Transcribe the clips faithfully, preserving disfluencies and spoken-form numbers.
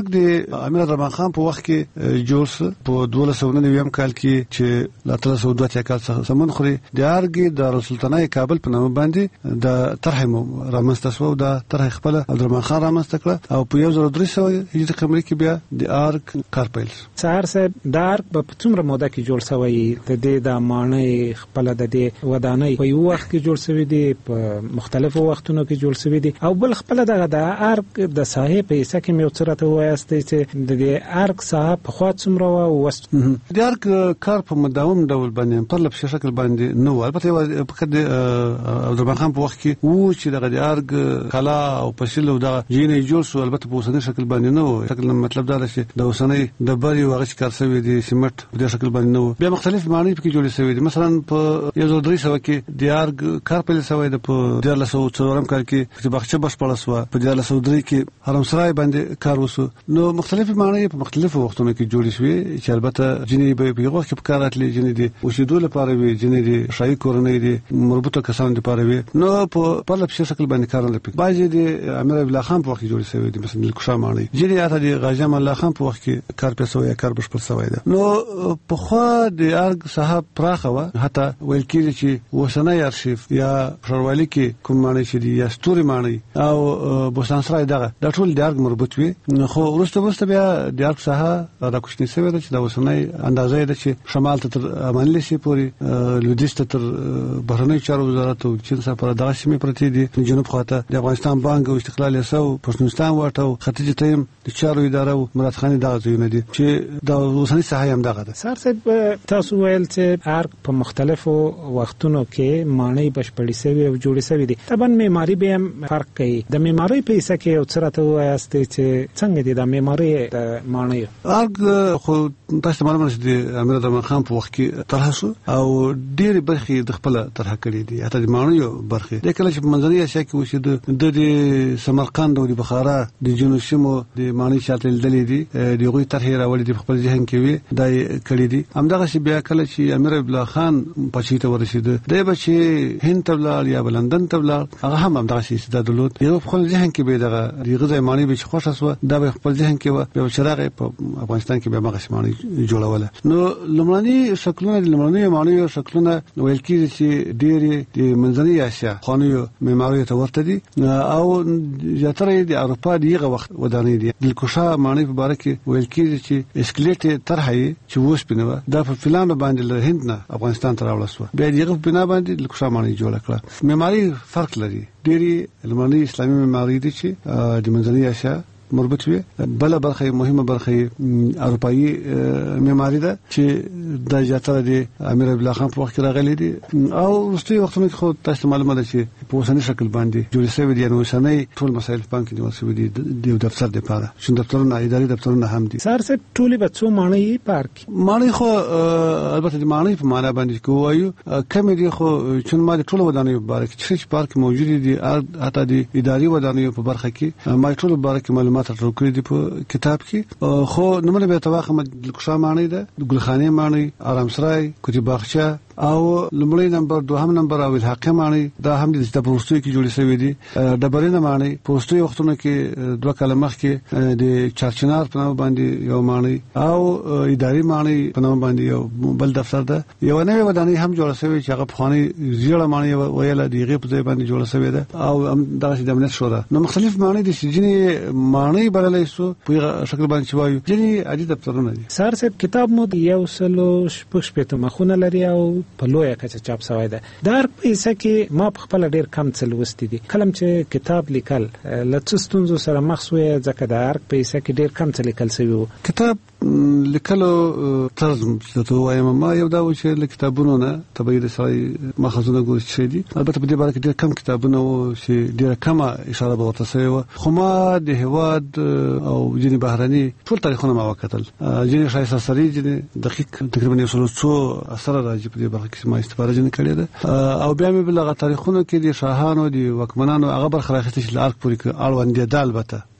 ارګ د امیر عبدالرحمن خان په وخت کې جوړ شو په دوه سوه نوي کال کې چې لا تر څو دوه کال څخه سمون خوري د ارګ د رسولتانه کابل په نامه باندې د طرح رامنځته شو د طرح خپل عبدالرحمن خان رامنځته کړ او په یو زر درې سوه هجري قمري کې بیا د ارګ کار پیل شو. سهار صاحب د ارګ په څومره موده کې جوړ شوی د دې د مانې خپل د دې ودانۍ په یو وخت کې جوړ شوی دی په مختلفو وختونو کې جوړ شوی دی او بل خپل د ارګ د ساحې په حصہ کې مې څرته وایست چې د دې ارګ ساحه په خوا څومره و وست د ارګ کار په مداوم ډول باندې په لپ شکل باندې نو البته په کده عبدالرحمن خان په وخت کې وو چې دغه د ارګ کلا او پسیل او د جینې جوړ شو البته په اوسنۍ شکل باندې نو شکل مطلب دا چې د اوسنۍ د بری واغچ کار شوی دی سیمټ په دې شکل باندې نو بیا مختلف معنی په کې جوړ شوی دي مثلا په یو ځل درې سو کې د ارګ کار په لسوي د په ډیر لسو څلورم کال کې چې بخښه بش پړس و په ډیر لسو درې کې حرم سرای باندې کار وسو نو مختلف معنی په مختلفو وختونو کې جوړ شوی چې البته جنې به په یو کې په کار اتلې جنې دي اوسېدو لپاره وي جنې دي شای کورنۍ دي مربوطه کسان لپاره وي نو په په لپ شکل باندې کار لپاره باجی د امیر عبدالله خان په وخت جوړ شوی دي مثلا الکشا معنی جنې اته د غازی امان الله خان په وخت کې کار پیسو یا کار بشپړ شوی دی نو په خو د ارګ صاحب پراخه و حتی ویل کېږي چې وسنۍ ارشیف یا پروالی کې کوم معنی چې دی یا ستوري معنی او بوسان سرای دغه د ټول د ارګ مربوط وي خو ورسته ورسته بیا د ارګ صاحب را کوشنی سوي چې د وسنۍ اندازې د چې شمال ته تر امنلی سي پوری لودیست تر بهرنی چارو وزارت او چین سره پر دغه سیمه پرتی دي جنوب خواته د افغانستان بانک او استقلال یسو پښتونستان ورته ختیځ تیم د چارو اداره او مراد خان دغه ځایونه دي چې د وسنۍ صحه هم دغه ده. سر صاحب تاسو ویل چې ارګ په مختلفو وختونو کې معنی بشپړی سوي او جوړی سوي دي طبعا معماری به هم فرق کوي د معماری په حصہ کې او څرته وایست چې څنګه دي د معماری د معنی ارګ خو تاسو معلومه چې د امیر عبدالرحمن خان په وخت کې طرح شو او ډېر برخې د خپل طرح کړې دي حتی د معنی برخې د کله چې په منځنۍ اسیا کې وشي د سمرقند او د بخارا د جنوب سیمو د معنی شاتل دلې دي د غوي طرح راولې د خپل ذهن کې وي دای کړې دي همدغه چې بیا کله چې امیر عبدالله خان پچې ته ورسید دی به چې هند ته ولاړ یا لندن ته ولاړ هغه هم همدغه شي استعداد درلود یو خپل ذهن کې به دغه د غذای معنی به خوښه شو دا به خپل ذهن کې و به چراغ په افغانستان کې به مغه معنی جوړوله نو لمړني شکلونه د لمړني معنی شکلونه ویل کېږي چې ډېری د منځنۍ اسیا خانیو معماري ته ورته دي او زیاتره د اروپا دغه وخت ودانۍ دي د کوشا معنی په اړه کې ویل کېږي چې اسکلیټ طرحه چې ووس بنو دا په فلان باندې له هند نه افغانستان ته راوړل شو بیا دغه بنا باندې د کوشا معنی جوړ کړه معماري فرق لري ډېری لمړني اسلامي معماري دي چې د منځنۍ اسیا مربوط وي بل برخه مهمه برخه اروپאי معماري ده چې د جاتره دي امیر عبدالله خان په وخت راغلي دي او ورستي وختونه خو تاسو معلومه ده چې په اوسنۍ شکل باندې جوړ شوی دي نو اوسنۍ ټول مسایل بانک دي ورسوي دي د دفتر لپاره چې دفترونه اداري دفترونه هم دي سر څه ټول به څو معنی پارک معنی خو البته د معنی په معنا باندې کوایو کم دي خو چې ما ټول ودانۍ مبارک چې پارک موجود دي حتی د اداري ودانۍ په برخه کې ما ټول مبارک معلومات تر کړی دی په کتاب کې خو نمونه به تواخه د کوشا معنی ده د ګلخانه معنی آرام سرای کوټي باغچه او لمړی نمبر دوهم نمبر او الحاقه معنی دا هم د پروستوي کې جوړې شوی دي د برینه معنی پروستوي وختونه کې دوه کلمه کې د چارچنار په نوم باندې یو معنی او اداري معنی په نوم باندې یو بل دفتر ده یو نوې ودانۍ هم جوړه شوی چې هغه پخوانی زیړه معنی ویل دیغه په ځای باندې جوړه شوی ده او هم دغه د امنیت شورا نو مختلف معنی دي چې معنی بللای سو په شکل باندې وایو چې عادي دفترونه دي سر صاحب کتاب مو یو سلو شپږ پته مخونه لري او په لویه کچه چاپ شوی ده در پیسه کې ما په خپل ډیر کم څه لوستي دي کلم چې کتاب لیکل لڅستونزو سره مخ شوی ځکه د هر پیسه کې ډیر کم څه لیکل شوی کتاب لیکلو طرز ته وایم ما یو دا و چې کتابونو نه تبعید سړی مخزونه ګوري شي دي البته په دې باره کې ډیر کم کتابونه او چې ډیر کم اشاره به ورته شوی و خو ما د هواد او جنی بهرني ټول تاریخونه ما وکتل جنی شایسته سری جنی دقیق تقریبا یو څو څو اثر راځي په دې باره کې ما استفاده جن کړې ده او بیا مې بلغه تاریخونه کې د شاهانو د وکمنانو هغه برخه راخته چې لارک پوری کې اړوند دي البته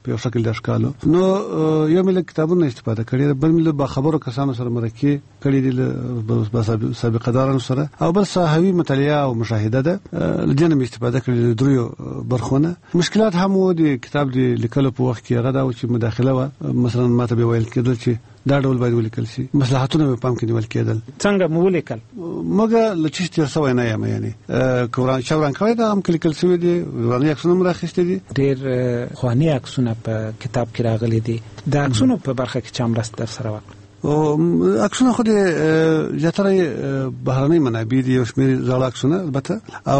په شکل د اشکالو. نو یو مل کتابونه استفاده کړي، بل مل با خبرو کسانو سره مرکه کړي دي سابقه دارانو سره، او بل صحوی مطالعه او مشاهده ده لدينا استفاده کړي دریو برخونه. مشکلات هم و د کتاب د لیکلو په وخت کې هغه دا چې مداخله و، مثلا ماته به ویل کېدل چې دا ډول باید ولیکل شي، مصلحتونه په پام کې نیول کېدل. څنګه مو ولیکل؟ مګه لچې تیر سوې نه یم، یعنی کوران شاوران کړی دا هم کلیکل شوی دی، ورانه عکسونه مراخسته دي، ډېر خواني عکسونه په کتاب کې راغلي دي. د عکسونو په برخه کې چا مرسته در سره وکړه؟ او عکسونه خو د زیاتره بهرنۍ منابع دي، یو شمېر زاړه عکسونه البته،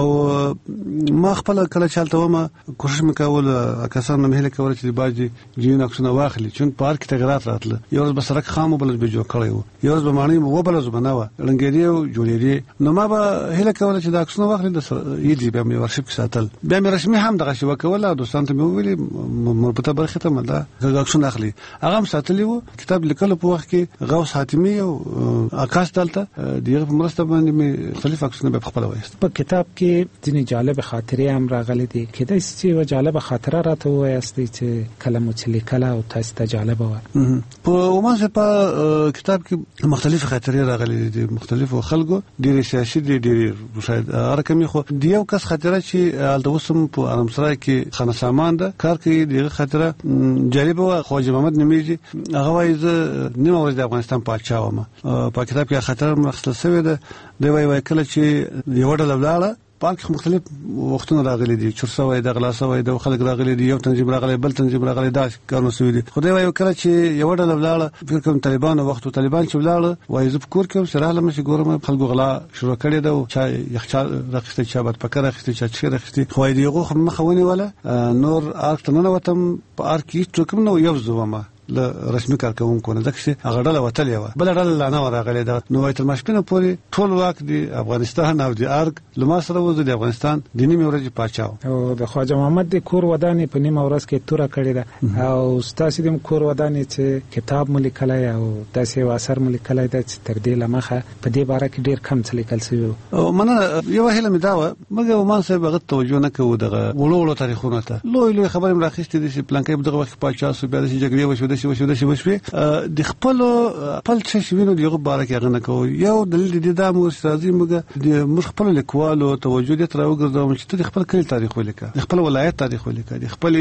او ما خپل کله چالت ومه کوشش وکول کسان نه هله کول چې باجی جین عکسونه واخلي، چون پارک تغیرات راتله، یو ورځ بسرک خامو بل به جوړ کړی وو، یو ورځ به مانی مو بل زبنه و لنګری او جوړېری. نو ما به هله کول چې د عکسونه واخلي د یدي به مې ورشپ ساتل، به مې رسمي هم دغه شی وکول، دوستان ته مې ویلي مربوطه برخه ته مله عکسونه اخلي، هغه هم ساتلی وو. کتاب لیکلو په وخت کې غوث حاتمی او آکاش دلته دغه په مرسته باندې مې مختلف عکسونه به خپل وایست. په کتاب کې ځینې جالب خاطرې هم راغلي دي، کله چې و جالب خاطره راته وایست چې کلمو چې لیکله او تاسو ته جالب و. په ومنځ په کتاب کې مختلف خاطرې راغلي دي، مختلفو خلکو، ډېر سیاسي دي، ډېر شاید ارکمې، خو دیو کس خاطره چې الدوسم په ارمسرای کې خانه سامان ده کار کوي، دغه خاطره جالب و. خواجه محمد نمیجی هغه وایي زه نیمه ورځ د افغانستان پاچا وم. په کتاب کې خاطر مرخصل شوی ده، دی وایي وایي کله چې یو ډول ولاړه پارک مختلف وختونه راغلي دي، چورسه وای د غلاسه وای د خلک راغلي دي، یو تنظیم راغلی بل تنظیم راغلی، دا کارونه شوی دي. خدای وایي کله چې یو ډول ولاړه فکر کوم طالبان وختو طالبان چې ولاړه وایي زه فکر کوم سره لمه شي ګورم خلکو غلا شروع کړي ده، او چا یخچال راخسته، چا بد پکره راخسته، چا چیرې راخسته، خو دی یو مخونه ولا نور ارتنه وتم په ارکی ټوکم نو یو زومه ل رسمي کارکونکو نه دکشه هغه ډله وتلې و، بل ډله لا نه راغلې ده. نو وایي تر مشپنه پورې ټول واک دی افغانستان او دی ارګ لما سره وځي د افغانستان د نیمه ورځې پاچاو. او د خواجه محمد د کور ودانې په نیمه ورځ کې توره کړې ده، او ستاسو د کور ودانې چې کتاب مو لیکلای او داسې اثر مو لیکلای ده چې تر دې لمخه په دې باره کې ډیر کم څه لیکل شوی. او مننه، یو هله مې دا و، مګر ومان صاحب هغه توجه نه کوو دغه وړو وړو تاریخونو ته، لوی لوی خبرې مراخستې دي چې پلانکې دغه وخت پاچا سو بیا د جګړې وشو د شي وشو د شي وشو د خپل خپل څه شوینو دیغه باره کې غنه کوو. یو دلیل دې دا مو استادي موږ د مخ خپل لیکوالو توجه دې تر وګرځوم چې ته خپل کلی تاریخ ولیکه، خپل ولایت تاریخ ولیکه، خپل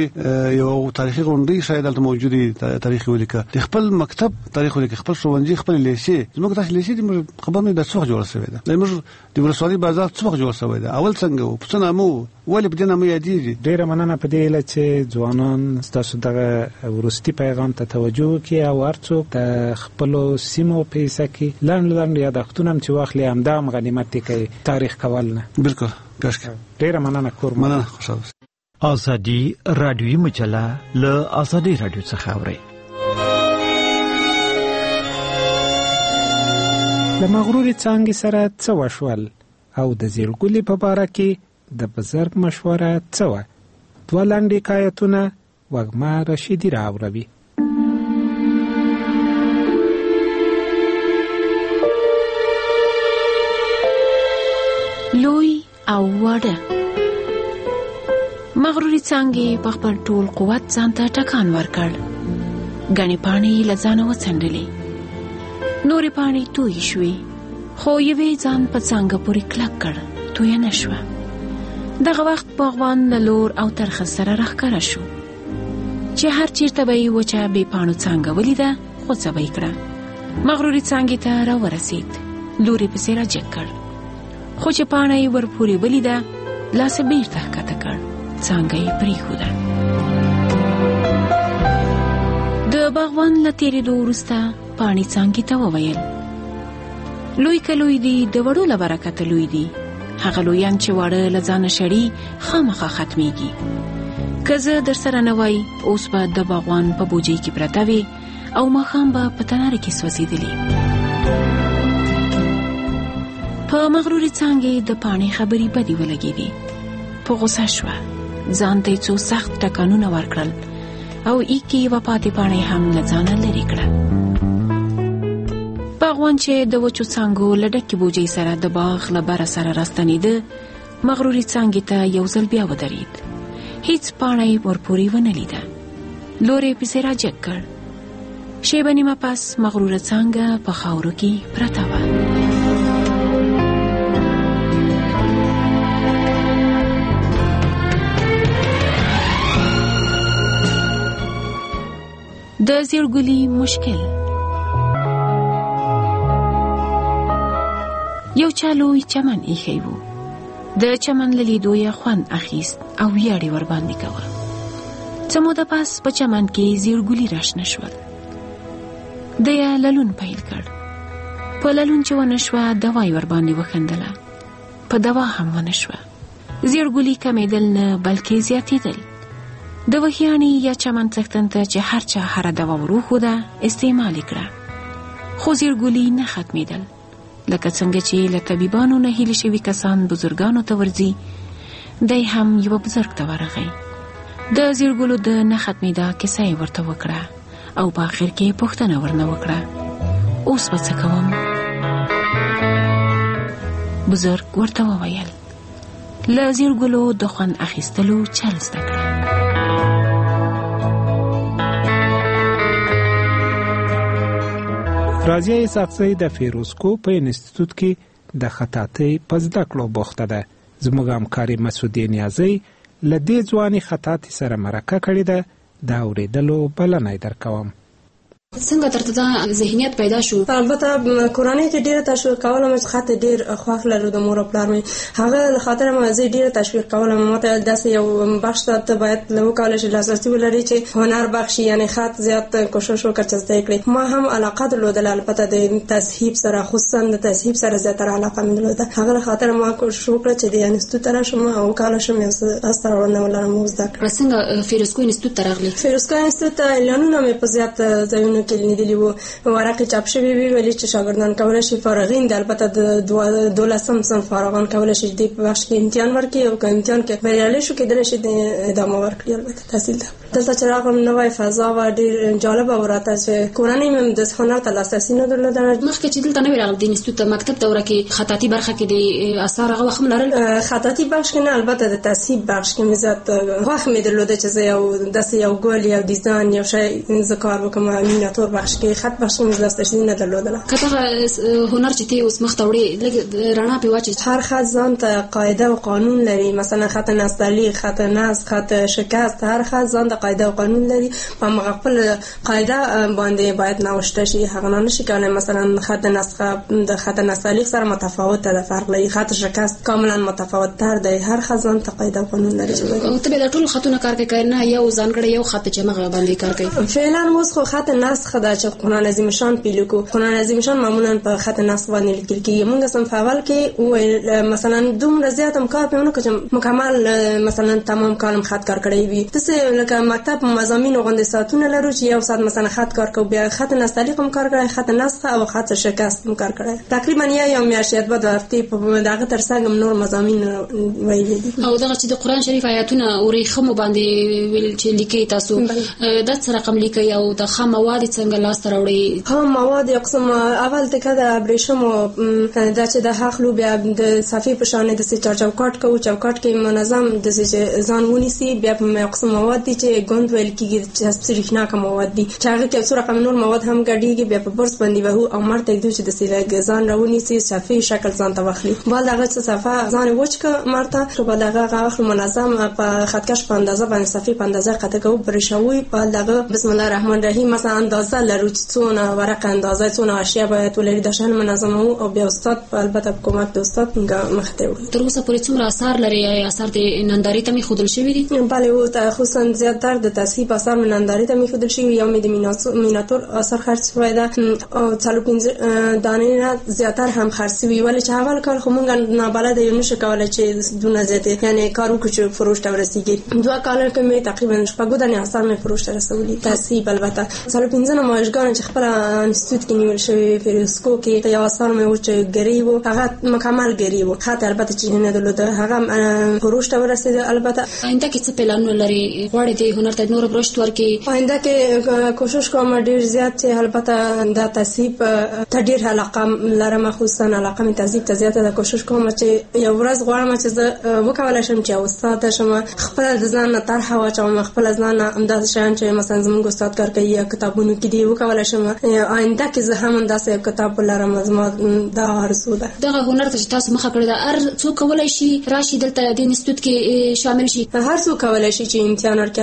یو تاریخي غونډې شاید دلته موجودي تاریخ ولیکه، خپل مکتب تاریخ ولیکه، خپل ښوونځي، خپل لیسې. زموږ تاسو لیسې دې خبر نه د څوک جوړ شوی ده، زموږ د ولسوالۍ بازار څوک جوړ شوی ده، اول څنګه و پښتنه مو ولې بدنه مې یادېږي. ډیره مننه په دې لچ ځوانان تاسو دغه ورستي پیغام ته توجه کوي او ورڅو د خپل سیمو په حصہ کې لاندې لاندې یادښتونه چې واخلي همدام غنیمت کوي تاریخ کول نه. بالکل کاشکې ډیره مننه کور مننه خوشاله. ازادي رادیوي مجله له ازادي رادیو څخه اوري. د مغروري څنګه سره څه وشول او د زیرګولې په باره کې د بزرګ مشوره څه و؟ دوه لاندې حکایتونه وږمه رشیدي راوړوي. لوی او وړه. مغروري څنګه په خپل ټول قوت ځان ته ټکان ورکړ، غني پانی لزانه وڅنډلې، نورې پانی توی شوې، خو یوې ځان په څنګه پورې کلک کړ، توی نه شوه. دغه وخت باغوان نلور او ترخه سره راښکاره شو چې هر چیرته به یې وچه بې پاڼو څانګه ولیده، غوڅه به یې کړه. مغروري څانګې ته راورسېد، لور یې پسې راجګ کړ، خو چې پاڼه یې ورپورې ولیده، لاس یې بېرته ښکته کړ، څانګه یې پرېښوده. د باغوان له تېرېدو وروسته پاڼې څانګې ته وویل: لوی که لوی دي، د وړو له برکته لوی دي. هغه لویان چې واړه له ځانه شړي خامخا ختمېږي. که زه در سره نه وای، اوس به د باغوان په بوجۍ کې پرته وي او ماښام به په تناره کې سوځېدلې. په مغروري څانګې د پاڼې خبرې بدې ولګېدې، په غوسه شوه، ځان ته یې څو سخت ټکانونه ورکړل او ایکې یوه پاتې پاڼې هم له ځانه لرې کړه. باغوان چې د وچو څانګو له ډکې بوجۍ سره د باغ له بره سره راستنېده، مغروري څانګې ته یو ځل بیا ودرېد. هیڅ پاڼه یې ورپورې ونه لیده. لورې پسې راجګ کړ. شیبه نیمه پس مغروره څانګه په خاورو کې پرته وه. د زیړګلي مشکل. یو چا لوی چمن ایښی و. د چمن له لیدو یې خوند اخیست او ویاړ یې ورباندې کوه. څه موده پس په چمن کې زیړګلي راشنه شول. ده یې للون پیل کړ. په للون چې ونه شوه دوا یې ورباندې وخندله. په دوا هم ونه شوه. زیړګلي کمېدل نه بلکې زیاتېدل. د وحیانې یا چمن څښتن ته چې هر چا هره دوا وروښوده استعمال یې کړه. خو زیړګلي نه ختمېدل. لکه څنګه چې له طبیبانو نه هیلې شوي کسان بزرګانو ته ورځي، دی هم یوه بزرګ ته ورغی. د زیړګلو د نه ختمېدا کیسه یې ورته وکړه او په آخر کې پوښتنه ورنه وکړه، اوس به څه کوم؟ بزرګ ورته وویل، له زیړګلو د خوند اخیستلو چل زده کړه. رازیه اسحاقزۍ د فیروزکو په انسټیټیوټ کې د خطاطۍ په زده کړو بوخته ده. زموږ همکارې مسعودې نیازۍ له دې ځوانې خطاطې سره مرکه کړې ده. د اورېدلو بلنه یې درکوم. څنګه درته دا ذهنیت پیدا شو؟ البته کورنۍ کې ډیره تشویق کولم، خط ډیر خوښ لرو د مور او پلار مې. هغه خاطر مې زه ډیره تشویق کولم. ماته داسې یو بخش ته باید له وکاله شي لاسرسي ولري چې هنر بخش یعنی خط زیات کوشش وکړ چې زده کړې. ما هم علاقه درلودل، البته د تصحیح سره، خصوصا د تصحیح سره زیاتره علاقه مې درلوده. هغه خاطر ما کوشش وکړ چې د انسټیټیوټ ته راشم او وکاله شم یو څه استراونه ولرم زده کړم. څنګه فیروزکو انسټیټیوټ ته راغلی؟ فیروزکو انسټیټیوټ ته اعلانونه مې په زیات ځایونو کې لیدلي وو، ورقې چاپ شوي وي ویلي چې شاګردان کولی شي فارغین د البته د دولسم صنف فارغان کولی شي دې په بخش کې امتحان ورکړي او که امتحان کې بریالي شو کېدلی شي د ادامه ورکړي البته تحصیل ته. دلته چې راغلم نوی فضا وه، ډېر جالبه وه راته چې کورنۍ مې د هنر ته لاسرسي نه درلوده. مخکې چې دلته نه وې راغلی د انسټیټیوټ ته مکتب دوره کې خطاطي برخه کې د اثار هغه وخت هم لرل؟ خطاطي بخش کې نه، البته د تصحیح بخش کې مې زیات خوښ مې درلوده چې زه یو داسې یو ګل یو ډیزاین یو شی زه کار وکړم. مینیاتور بخش کې خط بخش کې مې لاسرسي نه درلودله. که دغه هنر چې ته اوس مخ ته وړې لږ رڼا پرې واچوې. هر خط ځان ته قاعده او قانون لري. مثلا خط نستعلیق، خط نسخ، خط شکست، هر خط ځان ته قاعده او قانون لري. په هغه خپل قاعده باندې باید نوشته شي. هغه نه شي کولای مثلا خط نسخ د خط نستعلیق سره متفاوت ده، فرق لري. خط شکست کاملا متفاوت تر دی. هر خط ځان ته قاعده او قانون لري. او ته به د ټول خطونو کار کوي نه یو ځانګړی یو خط چې مغه باندې کار کوي؟ فعلا اوس خو خط نسخ دا چې قرآن عظیم شان پیلو قرآن عظیم شان معمولا په خط نسخ باندې لیکل کیږي. موږ سم فاول کې مثلا دومره زیات هم کار پېونه کوم مکمل مثلا تمام کارم خط کار کړی وي. تاسو لکه مکتب مضامین غونډه ساعتونه لرو چې یو ساعت مثلا خط کار کو، بیا خط نستعلیق هم کار کړی، خط نسخ او خط شکست هم کار کړی. تقریبا یو میاشت بعد د هفته په دغه ترڅنګ نور مضامین ویلي دي. او دغه چې د قرآن شریف آیاتونه اورې خمو باندې ویل چې لیکي تاسو د څه رقم لیکي او د خام مواد څنګه لاس ته راوړي؟ خام مواد یو قسم اول ته د ابریشم دا چې د حقلو بیا د صفحې په شان د سې چوکاټ کو چوکاټ کې منظم د ځان ونیسي. بیا په یو قسم مواد دي چې ګوند ویل کېږي چې سریښناک مواد دي چې هغه کې څو رقم نور مواد هم ګډېږي. بیا په برس باندې وهو او مرته دوی چې د سې ځان راونیسي صفحې شکل ځان ته واخلي. بل دغه څه صفحه ځان وچک مرته په دغه غاخلو منظم په خطکش په اندازه باندې صفحې په اندازه قطع کو برشوي. په دغه بسم الله الرحمن الرحیم مثلا اندازه لرو چې څونه ورقه اندازه څونه اشیاء باید ولري د شان منظم او بیا استاد البته کومک د استاد مخته وړي. تر اوسه پورې څومره آثار لري؟ آثار د نندارې ته می خودل شوی دي؟ بله، او خصوصا زیاتره د تصحیح آثار نندارې ته می خودل شوی. یو می د مینیاتور آثار خرڅ شوی ده او څلور پنځه دانې نه زیاتره هم خرڅ شوی. ولې چې اول کار خو مونږ نابلد یو نشه کولای چې دونه زیاته یعنی کارو کې فروش ته ورسیږي. دوه کال کې می تقریبا شپږ دانې آثار می فروش ته رسولي. تصحیح البته څلور پنځه پنځه مایشګان چې خپل انستیتوت کې نیول شوی فریسکو کې یو اثر مې و چې ګری و هغه مکمل ګری و خاطر البته چې نه درلوده هغه فروش ته ورسېد. البته آینده کې څه پلانونه لري غواړي د هنر ته نور برشت ورکړي؟ آینده کې کوشش کوم ډیر زیات چې البته دا تصیب ته ډیر علاقه لرم، خصوصا علاقه می تصیب ته زیاته د کوشش کوم چې یو ورځ غواړم چې زه وکولای شم چې استاد شم، خپل د ځان طرح واچوم، خپل ځان امداد شم چې مثلا زموږ استاد کار کوي یا کتابونو کې دی وکولای شم. آینده کې زه هم داسې کتاب لرم، زما دا آرزو ده. دغه هنر ته تاسو مخه کړی دا هر څوک کولای شي راشي دلته د انستیتوت کې شامل شي؟ هر څوک کولای شي چې امتحان ورکړي،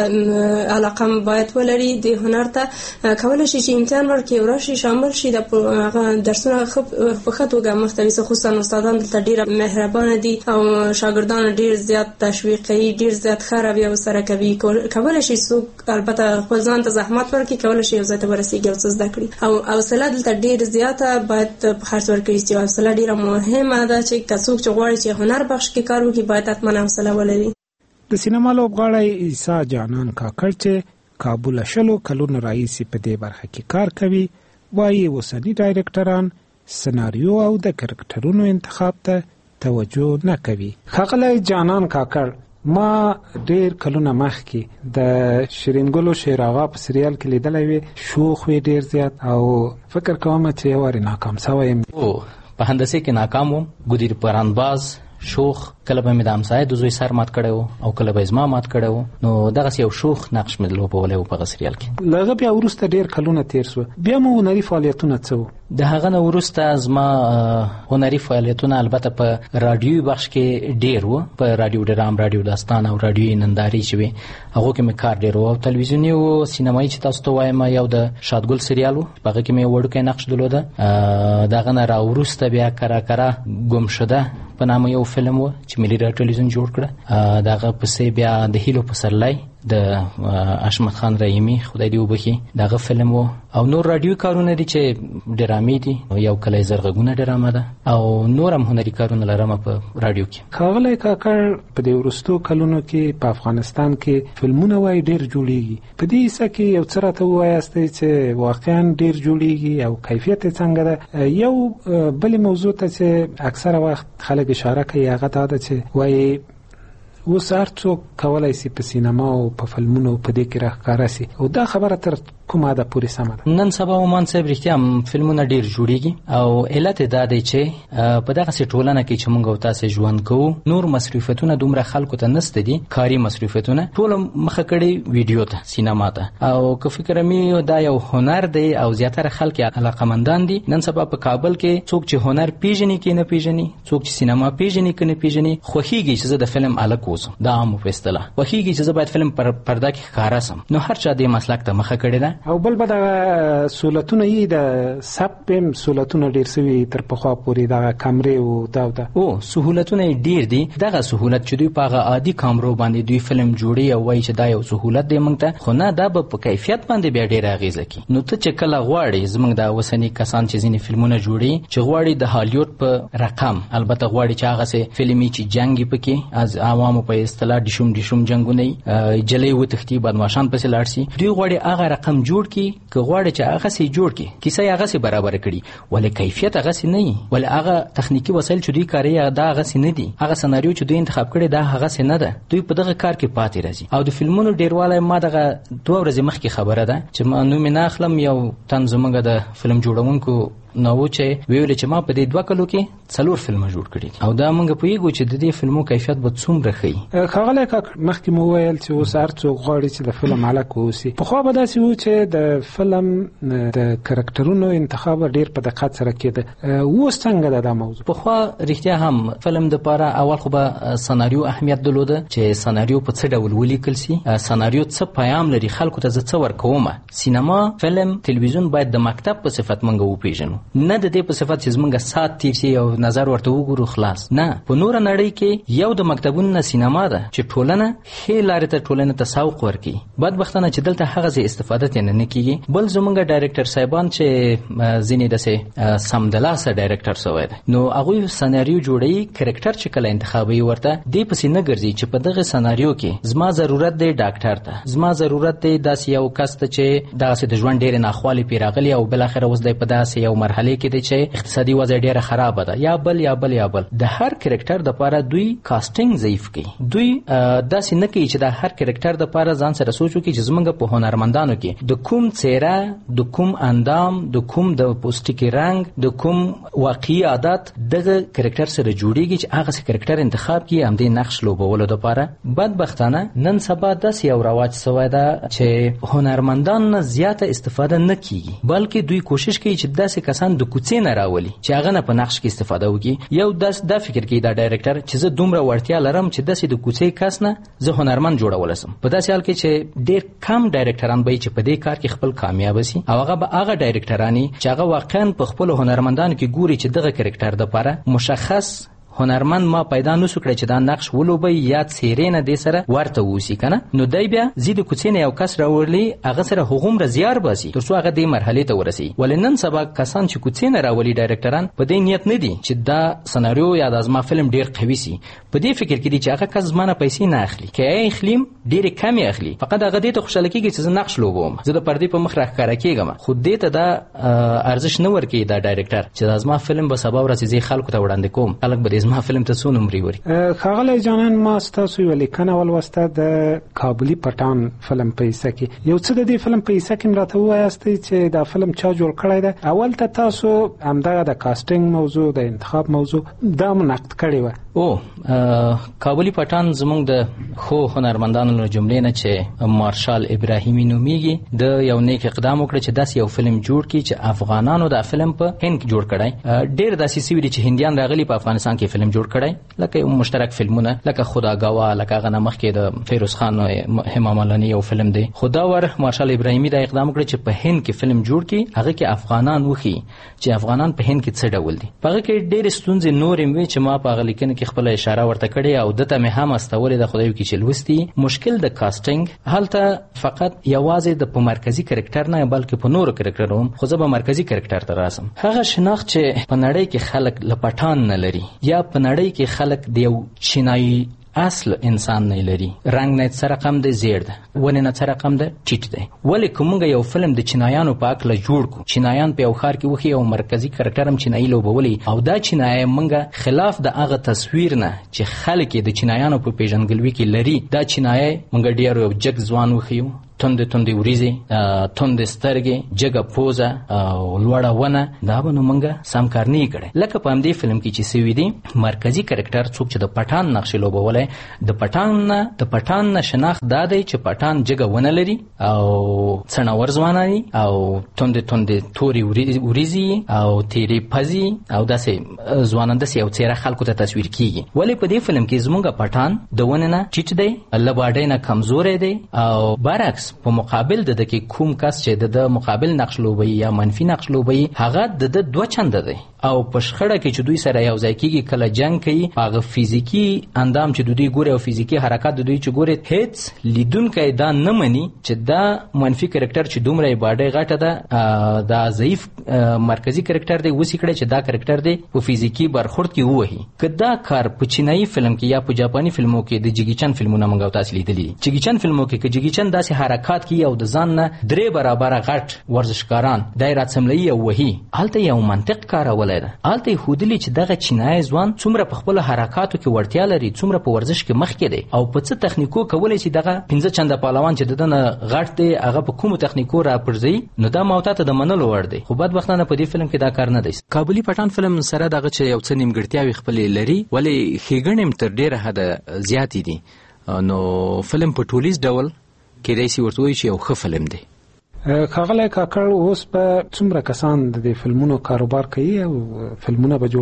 البته علاقه باید ولري د هنر ته، کولای شي چې امتحان ورکړي او راشي شامل شي. د درسونه په ښه توګه مختوي، خصوصا استادان دلته ډیر مهربان دي او شاګردان ډیر زیات تشویق کوي، ډیر زیات ښه رویه ورسره کوي. کولای شي څوک البته خپل ځان ته زحمت ورکړي، کولای شي یو ځای ته ورسېږي او څه زده کړي. او حوصله دلته ډیر زیاته باید په خرڅ ورکړي چې حوصله ډیره مهمه ده چې څوک چې غواړي چې هنر بخش کې کار وکړي باید حتما حوصله ولري. د سینما لوبغاړی عیسی جانان کاکړ چې کابل شلو کلونو راهیسې په دې برخه کې کار کوي وایي اوسني ډایرکټران سناریو او د کرکټرونو انتخاب ته توجه نه کوي. ښاغلی جانان کاکړ، ما ډیر کلونه مخکې د شیرین ګل او شیر آغا په سریال کې لیدلی وی، شوخ وی ډیر زیات او فکر کوم چې یو وارې ناکام شوی یم. او په هندسه کې ناکام وم، ګدیر پرانداز شوخ، کله به مې د همسایه د زوی سر مات کړی و او کله به زما مات کړی و، نو دغسې یو شوخ نقش مې لوبولی و په هغه سریال کې. له هغه بیا وروسته ډېر کلونه تېر سوه، بیا مو هنري فعالیتونه څه وو؟ د هغه نه وروسته زما هنري فعالیتونه البته په راډیوي بخش کې ډېر وو، په راډیو ډرام، راډیو داستان او راډیوي نندارې چې وې هغو کې مې کار ډېر و. او تلویزیوني او سینمایي چې تاسو ته وایم یو د شادګل سریال و، په هغه کې مې یو وړوکی نقش درلوده. د هغه نه راوروسته بیا کرا کرا ګمشده په نامه یو فلم و چې ملي راډیو ټلویزیون جوړ کړه. د هغه پسې بیا د هیلو پسرلی د اشمت خان رحیمي خدای دې وبخي دغه فلم و. او نور راډیوي کارونه دي چې ډرامې دي، یو کلی زرغږونه ډرامه ده او نور هم هنري کارونه لرم په راډیو کې. ښاغلی کاکړ، په دې وروستو کلونو کې په افغانستان کې فلمونه وایي ډېر جوړیږي، په دې حصه کې یو څه راته ووایاستئ چې واقعا ډېر جوړیږي او کیفیت یې څنګه ده؟ یو بلې موضوع ته چې اکثره وخت خلک اشاره کوي هغه دا ده چې وایي اوس هر څوک کولی سي په سینما او په فلمونو په دې کې راښکاره سي، او دا خبره تر کومه ده پورې سمه ده؟ نن سبا عمان صاحب رښتیا هم فلمونه ډېر جوړیږي او علت یې دا دی چې په دغسې ټولنه کې چې موږ او تاسې ژوند کوو نور مصروفیتونه دومره خلکو ته نسته دي، کاري مصروفیتونه ټوله مخه کړي ویډیو ته، سینما ته. او که فکر مې دا یو هنر دی او زیاتره خلک یې علاقمندان دي. نن سبا په کابل کې څوک چې هنر پیژني کې نه پیژني، څوک چې سینما پیژني کې نه پیژني، خوښیږي چې زه د فلم هلک اوسم، دا عامو په اصطلاح خوښیږي چې زه باید فلم پر پرده کې ښکاره سم. نو هر چا دې مسلک ته مخه کړې ده. او بل به دغه سهولتونه یې د ثبت هم سهولتونه ډېر سوي تر پخوا پورې، دغه کمرې او دا او دا او سهولتونه یې ډېر دي. دغه سهولت چې دوی په هغه عادي کامرو باندې دوی فلم جوړي او وایي چې دا یو سهولت دی موږ ته، خو نه، دا به په کیفیت باندې بیا ډېره اغېزه کوي. نو ته چې کله غواړې، زموږ د اوسني کسان چې ځینې فلمونه جوړي چې غواړي د هالیوډ په رقم، البته غواړي چې هغسې فلمي چې جنګ یې پکې از عوامو په اصطلاح ډیشوم ډیشوم جنګونه یې جلۍ وتښتي، بدماشان پسې لاړ شي، دوی غواړي هغه رقم جوړ کړي. که غواړي چې هغسې جوړ کړي، کیسه یې هغسې برابره کړي، ولې کیفیت هغسې نه وي، ولې هغه تخنیکي وسایل چې دوی کاروي دا هغسې نه دي، هغه سناریو چې دوی انتخاب کړي دا هغسې نه ده، دوی په دغه کار کې پاتې راځي. او د فلمونو ډېروالی، ما دغه دوه ورځې مخکې خبره ده چې ما نوم یې نه اخلم، یو تن زموږ د فلم جوړونکو نو چې ویل چې ما په دې دوه کلو کې څلور فلمه جوړ کړي او دا موږ پوهیږو چې د دې فلمو کیفیت به څومره ښه وي. ښاغلی کاکړ، مخکې مو وویل چې اوس هر څوک غواړي چې د فلم هلک واوسي. پخوا به داسې و چې د فلم د کرکټرونو انتخاب ډېر په دقت سره کېده، اوس څنګه ده دا موضوع؟ پخوا رښتیا هم فلم دپاره اول خو به سناریو اهمیت درلوده چې سناریو په څه ډول ولیکل سي، سناریو څه پیام لري، خلکو ته زه څه ورکومه. سینما، فلم، تلویزیون باید د مکتب په صفت موږ وپېژنو. نه د دې په صفت چې زمونږ سات تیر شي او نظر ورته وګورو خلاص، نه، په نور نړۍ کې یو د مکتبونو سینما ده چې ټولنه خې لارې ته ټولنه ته سوق ورکي. بدبختانه چې دلته هغه ځای استفاده تنه نه کیږي. بل زمونږ ډایرکټر صاحبان چې ځینې دسه سمدلاسه ډایرکټر سوی ده، نو هغه سناریو جوړي، کریکټر چې کله انتخابي ورته دې پسې نه ګرځي چې په دغه سناریو کې زما ضرورت دی ډاکټر ته، زما ضرورت دی داسې یو کس ته چې داسې د ژوند ډېرې ناخوالې پرې راغلي او بالاخره اوس دی په داسې یو مرحله کې دی چې اقتصادي وضع ډېره خرابه ده، یا بل یا بل یا بل. د هر کریکټر دپاره دوی کاسټینګ ضعیف کوي. دوی داسې نه کوي چې د هر کریکټر دپاره ځان سره سوچ وکړي چې زمونږ په هنرمندانو کې د کوم څیره، د کوم اندام، د کوم د پوستکي رنګ، د کوم واقعي عادت دغه کریکټر سره جوړیږي چې هغه سه کریکټر انتخاب کړي همدې نقش لوبولو دپاره. بدبختانه نن سبا داسې یو رواج سوی ده چې هنرمندان نه زیاته استفاده نه کیږي، بلکې دوی کوشش کوي چې داسې کسان د کوڅې نه راولي چې هغه نه په نقش کې استفاده وکړي. یو داس دا فکر کوي دا ډایرکټر چې زه دومره وړتیا لرم چې داسې د کوڅې کس نه زه هنرمند جوړول سم. په داسې حال کې چې ډېر کم ډایرکټران به چې په دې کار کې خپل کامیاب شي، او هغه به هغه ډایرکټرانی چې هغه واقعا په خپل هنرمندانو کې ګوري چې دغه کریکټر دپاره مشخص هنرمند ما پیدا نسو کړی چې دا نقش ولوبي یا څیرې نه دې سره ورته ووسی کنه، نو دی بیا زید کوڅې نه یو کس راولي هغه سره هغومره زیار باسي تر څو هغه دې مرحله ته ورسي. ولنن سبا کسان چې کوڅې نه راولي ډایرکټران په دې نیت نه دي چې دا سناریو یا د ازما فلم ډیر قوي سي، په دې فکر کې دي چې هغه کس زمانه پیسې نه اخلي، کې اخلیم ډیر کم اخلي، فقط هغه دې ته خوشاله کیږي چې زه نقش لوبوم، زه د پردې په مخ راښکاره کیږم، خو دې ته دا ارزش نه ورکوي دا ډایرکټر چې د ازما فلم به سبا ورځ زی خلکو ته وړاندې کوم، خلک به د ازما فلم ته څونه خاغلی جانان. ما ستاسو یو لیکنه ولوسته د کابلی پټان فلم په حصہ کې، یو څه د دې فلم په حصہ کې راته وایاستئ چې دا فلم چا جوړ کړی ده. اول ته تاسو همدغه د کاسټینګ موضوع، د انتخاب موضوع دا نقد کړی و. او کابلی پټان زموږ د خو هنرمندانو له جملې نه چې مارشال ابراهیمی نومیږي، د یو نیک اقدام وکړ چې داسې یو فلم جوړ کړي چې افغانانو دا فلم په هند کې جوړ کړی. ډېر داسې سوي دي چې هندیان راغلي په افغانستان کې فلم جوړ کړی، لکه مشترک فلمونه لکه خداګوا، لکه هغه نه مخکې د فیروز خان همامالانی یو فلم دی. خدا ور مارشال ابراهیمی دا اقدام وکړ چې په هند کې فلم جوړ کړي، هغه کې افغانان وخی چې افغانان په هند کې څه ډول دي. په هغه کې ډېر ستونزې نورې وي چې ما په هغه لیکنه کې خپل اشاره ورته کړې او دته مې هم استولې د خدای کې چې لوستي. مشکل د کاسټینګ هلته فقط یوازې د په مرکزی کریکټر نه بلکې په نورو کریکټرونو هم، خو زه به مرکزی کریکټر ته راسم. هغه شناخت چې په نړۍ کې خلک لپټان نه لري یا په نړۍ کې خلک د یو چینایي اصل انسان نه لري، رنگ نه سره رقم دی زیړ ده، ونه نه سره رقم ده ټیټ ده. ولې کومه یو فلم د چینایانو په اکل جوړ کو، چینایان په یو خار کې وخی او مرکزی کریکټر هم چینایي لوبولي، او دا چینایي منګه خلاف د هغه تصویر نه چې خلک د چینایانو په پیژنګلوي کې لري، دا چینایي منګه ډیر یو جګ ځوان وخیو، توند توند وریزي، توند سترګې، جګه پوزه او لوړه ونه، دا به نو منګه سم کار نه کړي. لکه په همدې فلم کې چې سوي دي مرکزی کریکټر څوک چې د پټان نقش لوبولای، د پټان نه د پټان نه شناخت دا دی چې پټان جګه ونه لري او څنور ځوانای او توند توند توري وریزي او تیری پزي او داسې ځوانان داسې یو څیره خلکو ته تصویر کیږي. ولې په دې فلم کې زمونږ پټان د ونه نه ټیټ دی، لباډې نه کمزورې دی، او برعکس په مقابل د دکی کوم کس چې د مقابل نقش لوبي یا منفي نقش لوبي هغه د دوه چنده دی، او په شخړه کې چې دوی سره یو ځای کېږي کله جنگ کوي، هغه فزیکی اندام چې دوی ګوري او فزیکی حرکت دوی چې ګوري، هیڅ لیدونکی دا نه مني چې دا منفي کریکټر چې دومره باډي غټه ده، دا ضعیف مرکزی کریکټر دی، وسی کړي چې دا کریکټر دی په فزیکی برخورد کې وایي. کدا کار په چینایي فلم کې یا په جاپاني فلمو کې د جیګی چن فلمونه منګو تاسو لیدلی، جیګی چن فلمو کې کې جیګی چن داسې حرکت کوي او د ځان نه درې برابر غټ ورزشکاران دایره سملي او وਹੀ، حالته یو منطق کارول ده. حالته خودلی چې دغه چینایي ځوان څومره په خپل حرکاتو کې ورتیا لري، څومره په ورزش کې مخ کې دی، او په څه تخنیکو کولای شي دغه پنځه چنده پهلوان چې دنه غټ دی هغه په کومو تخنیکو را پرځي، نو دا موته د منلو ور دی. خو بدبختانه په دې فلم کې دا کار نه دی. کابلی پټان فلم سره دغه چې یو څه نیمګړتیاوي خپل لري، ولې ښېګڼې تر ډیره حد زیاتې دي، نو فلم په ټولیز ډول کې داسې ورته وایي چې یو ښه فلم دی. خاغلی کاکړ اوس په څومره کسان د دې فلمونو کاروبار کوي او فلمونه به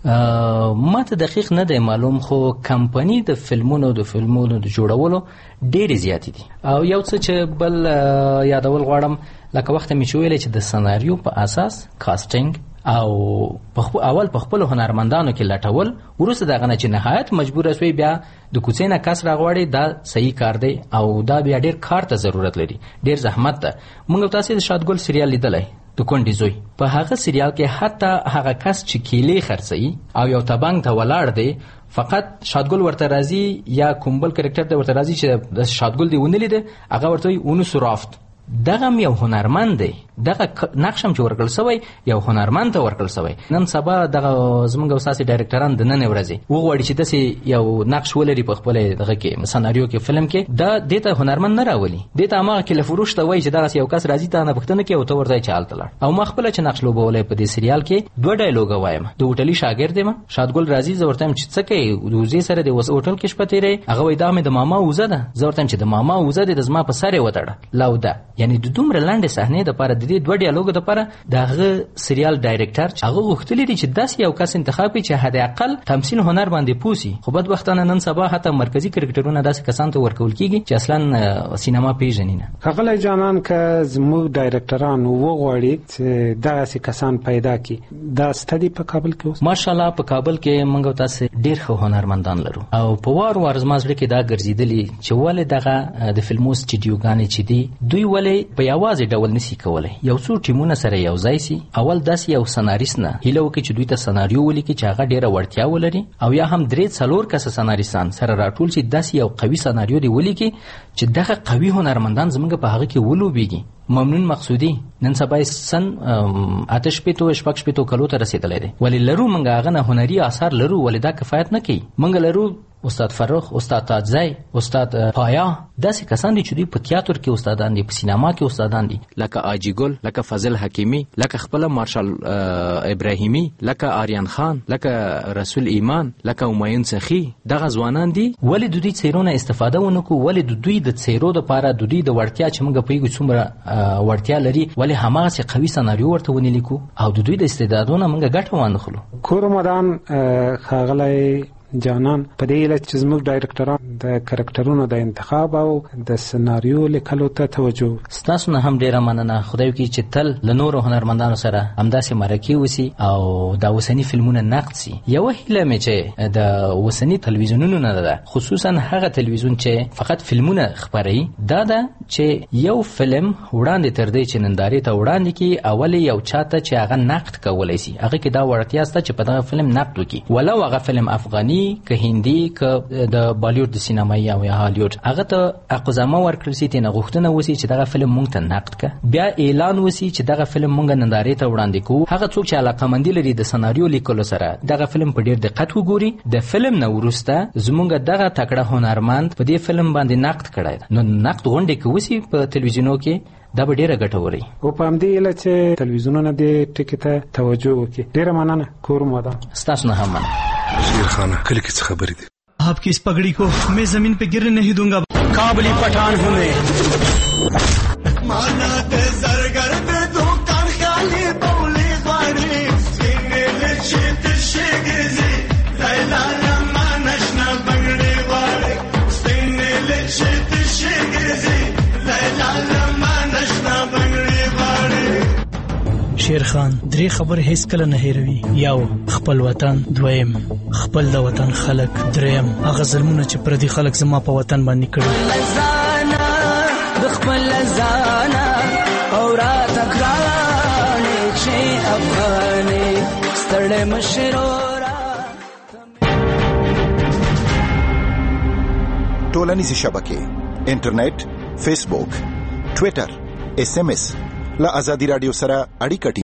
جوړوي؟ ما ته دقیق نه دی معلوم، خو کمپنی د فلمونو د فلمونو د جوړولو ډېرې زیاتې دي. او یو څه چې بل یادول غواړم، لکه وخت مې چې ویلې چې د سناریو په اساس کاسټینګ او په اول په خپل هنرمندانو کې لټول، ورسره دغه نه چې نهایت مجبور شوی بیا د کوڅې نه کس راغواړي، دا صحیح کار دی او دا بیا ډیر کار ته ضرورت لري، ډیر زحمت ده. موږ تاسو د شادګل سریال لیدلای د کونډې زوی، په هغه سریال کې حتی هغه کس چې کیلې خرڅي او یو تبنګ ته ولاړ دی، فقط شادګل ورته راځي یا کومبل کریکټر ته ورته راځي چې د شادګل دی ونه لیده، هغه ورته ونه سورافت. دغه یو هنرمند دی، دغه نقشم چې ورکړل سوی یو هنرمند ته ورکړل سوی. نن سبا دغه زمونږ استاد ډایرکټران د نن ورځې وغواړي چې داسې یو نقش ولري په خپل دغه کې سناریو کې فلم کې، دا دته هنرمند نه راولي، دته ما کې لفروش ته وایي چې دغه یو کس راځي ته نه پښتنه کې او ته ورته چال تلل. او ما خپل چې نقش لوبولې په دې سریال کې دوه ډایلوګ وایم. د هوټلي شاګرد ما شادګل راځي، زه ورته چې څه کوي، دوزي سره د وس هوټل کې شپه تیرې، هغه وای دا مې د ماما وزه ده، زه ورته چې د ماما وزه ده د زما په سره وتړه لاوده. یعنی د دومره لاندې صحنه د پاره د دې دوه ډایلوګ د پاره دغه سریال ډایرکټر چې هغه غوښتلی دی چې داسې یو کس انتخاب کړي چې حد اقل تمثيل هنر باندې پوسی. خو بدبختانه نن سبا حتی مرکزی کرکټرونه داسې کسان ته ورکول کیږي چې اصلا سینما پیژني نه. هغه جانان که زموږ ډایرکټران وغواړي چې داسې کسان پیدا کړي، دا ستدي په کابل کې اوس ماشاءالله په کابل کې موږ تاسو ډیر ښه هنرمندان لرو او په وار وار زمازړه کې دا ګرځیدلی چې ولې دغه د فلمو سټډیوګانې چې دي دوی ولې په یوازې ډول نسی کولای یو څو ټیمونه سره یو ځای سي. اول داسې یو سناریست نه هیله وکړي چې دوی ته سناریو ولیکي چې هغه ډیره وړتیا ولري، او یا هم درې څلور کس سناریستان سره راټول شي داسې یو قوي سناریو دی ولیکي چې دغه قوي هنرمندان زموږ په هغه کې ولوبېږي. ممنون مقصودی نن سبا سن آتش پیتو شپږ پیتو کلو ته رسیدلی دی، ولی لرو موږ هغه نه هنري آثار لرو، ولی دا کفایت نه کوي. موږ لرو استاد فرخ، استاد تاجزی، استاد پایا، داسې کسان دي چې دوی په تیاتر کې استادان دي، په سینما کې استادان دي، لکه آجی ګل، لکه فضل حکیمی، لکه خپل مارشال ابراهیمی، لکه آریان خان، لکه رسول ایمان، لکه همایون سخی. دغه ځوانان دي ولی د دوی څیرونه استفاده ونکو، ولی د دوی د څیرو لپاره د دوی د وړتیا چې موږ پیګو څومره وړتیا لري، ولی هماغه قوي سناریو ورته ونی لیکو او د دوی د استعدادونو موږ ګټه وانخلو. کورمدان خاغلی جانان په دې لږ چې زموږ ډایرکټران د کریکټرونو د انتخاب او د سناریو لیکلو ته توجه. ستاسو نه هم ډیره مننه. خدای وکړي چې تل له نورو هنرمندانو سره همداسې مرکې وسی او د اوسنی فلمونه نقد سي. یو هیله مې چې د اوسنی تلویزیونونو نه ده، خصوصا هغه تلویزیون چې فقط فلمونه خبري، دا ده چې یو فلم وړاندې تر دې چې نندارې ته وړاندې کی اول یو چاته چې هغه نقد کولای سي، هغه کې دا وړتیا سته چې په دغه فلم نقد وکړي، ولو هغه فلم افغاني که هندي که د بالیوډ د سینمایي او یا هالیوډ، هغه ته اقزامه ورکړل سي، تنه غوښتنه وسی چې دغه فلم مونږ ته نقد ک، بیا اعلان وسی چې دغه فلم مونږ نندارې ته وړاندې کوو. هغه څوک چې علاقمند لري د سناریو لیکلو سره دغه فلم په ډیر دقت وګوري، د فلم نه ورسته زمونږ دغه تکړه هنرمند په دې فلم باندې نقد کړی، نو نقد غونډه کې وسی په تلویزیونو کې دا به ډیره ګټوري. او په همدې اله چې تلویزیونونه دې ټکی ته توجه وکړي. ډیره مننه کورمدا. ستاسو نه هم مننه. शेर खान कल की खबर थी। आपकी इस पगड़ी को मैं जमीन पे गिरने नहीं दूंगा। काबली पठान हूँ मैं। माना ते सरगर पे दो कान खाली बौली गाड़ी सीने ले चित शिगजी लैला लम्मा नशना बंगड़ी वाले सीने ले चित शिगजी लैला लम्मा नशना बंगड़ी वाले. शेर खान درې خبر هیڅ کله نه هېروي. یو خپل وطن، دویم خپل د وطن خلک، دریم هغه ظلمونه چې پردي خلک زما په وطن باندې کړي. لزانا د خپل لزانا او را تکرانې چې افغانې ستړې مشرورا. ټولنیزې شبکې، انټرنیټ، فیسبوک، ټویټر، ایس ایم ایس له آزادي رادیو سره اړیکه